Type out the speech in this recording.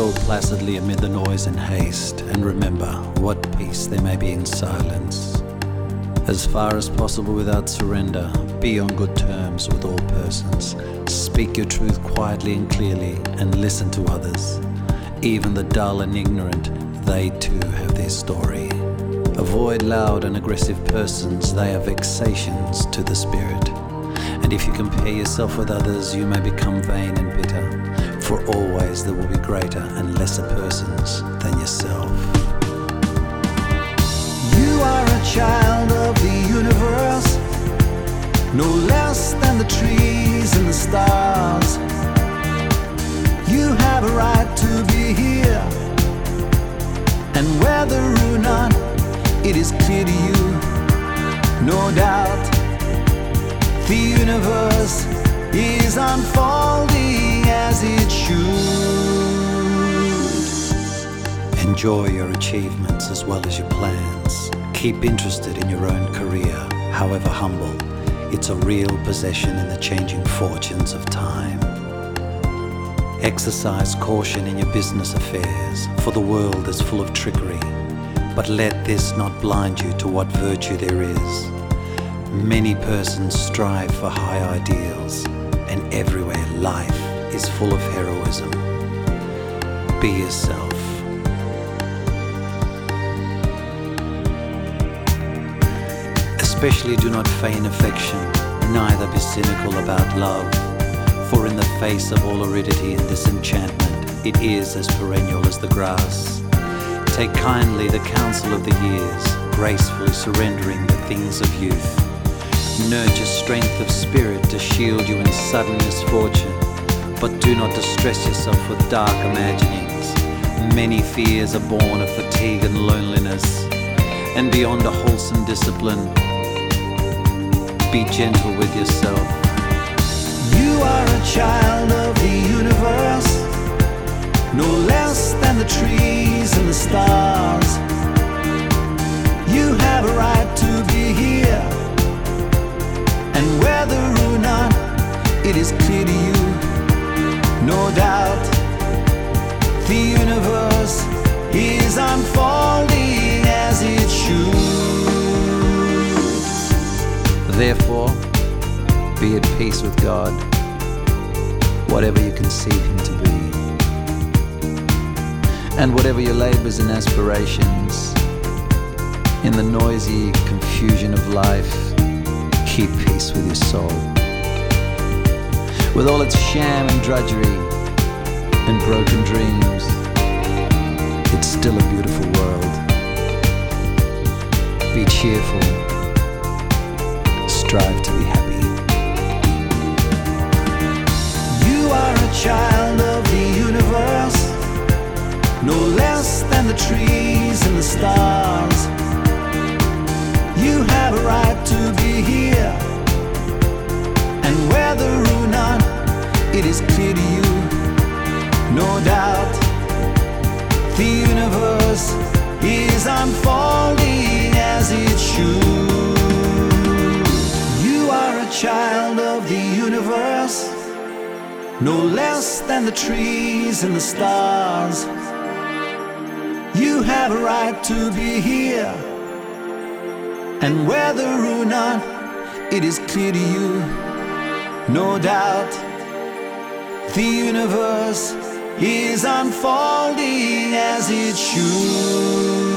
stroll placidly amid the noise and haste, and remember what peace there may be in silence. As far as possible without surrender, be on good terms with all persons. Speak your truth quietly and clearly, and listen to others. Even the dull and ignorant, they too have their story. Avoid loud and aggressive persons, they are vexations to the spirit. And if you compare yourself with others, you may become vain and bitter, for always there will be greater and lesser persons than yourself. You are a child of the universe, no less than the trees and the stars. You have a right to be here, and whether or not it is clear to you, no doubt, the universe is unfolding as it should. Enjoy your achievements as well as your plans. Keep interested in your own career, however humble. It's a real possession in the changing fortunes of time. Exercise caution in your business affairs, for the world is full of trickery. But let this not blind you to what virtue there is. Many persons strive for high ideals, and everywhere life is full of heroism. Be yourself. Especially do not feign affection, neither be cynical about love, for in the face of all aridity and disenchantment, it is as perennial as the grass. Take kindly the counsel of the years, gracefully surrendering the things of youth. Nurture strength of spirit to shield you in sudden misfortune, but do not distress yourself with dark imaginings. Many fears are born of fatigue and loneliness, and beyond a wholesome discipline, be gentle with yourself. You are a child of the universe, no less than the trees and the stars. You have a right to be here, and whether or not it is clear to you, no doubt, the universe is unfolding as it should. Therefore, be at peace with God, whatever you conceive Him to be. And whatever your labors and aspirations, in the noisy confusion of life, keep peace with your soul. With all its sham and drudgery and broken dreams, it's still a beautiful world. Be cheerful, strive to be happy. You are a child of the universe, no less than the trees and the stars. You have a right to be here, and whether or not it is clear to you, no doubt, the universe is unfolding as it should. You are a child of the universe, no less than the trees and the stars. You have a right to be here, and whether or not it is clear to you, no doubt, the universe is unfolding as it should.